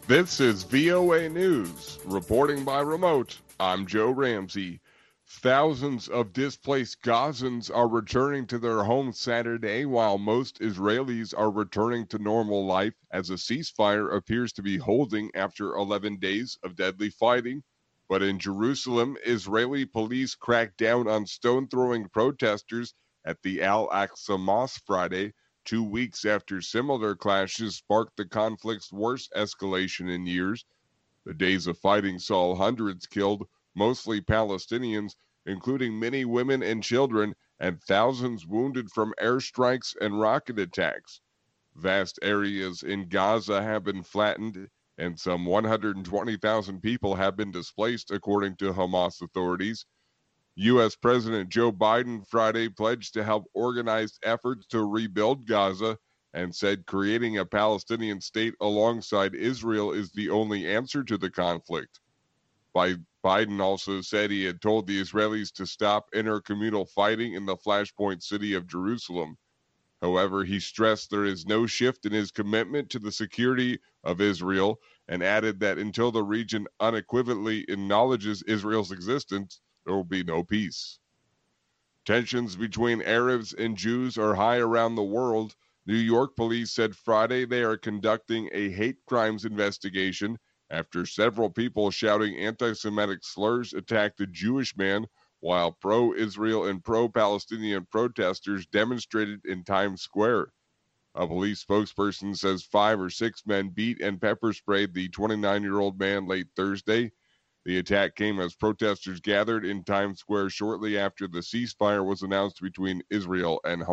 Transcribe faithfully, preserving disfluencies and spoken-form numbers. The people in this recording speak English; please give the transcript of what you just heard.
This is V O A News. Reporting by remote, I'm Joe Ramsey. Thousands of displaced Gazans are returning to their homes Saturday, while most Israelis are returning to normal life as a ceasefire appears to be holding after eleven days of deadly fighting. But in Jerusalem, Israeli police cracked down on stone-throwing protesters at the Al-Aqsa Mosque Friday, two weeks after similar clashes sparked the conflict's worst escalation in years. The days of fighting saw hundreds killed, mostly Palestinians, including many women and children, and thousands wounded from airstrikes and rocket attacks. Vast areas in Gaza have been flattened, and some one hundred twenty thousand people have been displaced, according to Hamas authorities. U S. President Joe Biden Friday pledged to help organize efforts to rebuild Gaza and said creating a Palestinian state alongside Israel is the only answer to the conflict. Biden also said he had told the Israelis to stop intercommunal fighting in the flashpoint city of Jerusalem. However, he stressed there is no shift in his commitment to the security of Israel and added that until the region unequivocally acknowledges Israel's existence, there will be no peace. Tensions between Arabs and Jews are high around the world. New York police said Friday they are conducting a hate crimes investigation after several people shouting anti-Semitic slurs attacked a Jewish man while pro-Israel and pro-Palestinian protesters demonstrated in Times Square. A police spokesperson says five or six men beat and pepper sprayed the twenty-nine-year-old man late Thursday. The attack came as protesters gathered in Times Square shortly after the ceasefire was announced between Israel and Hamas.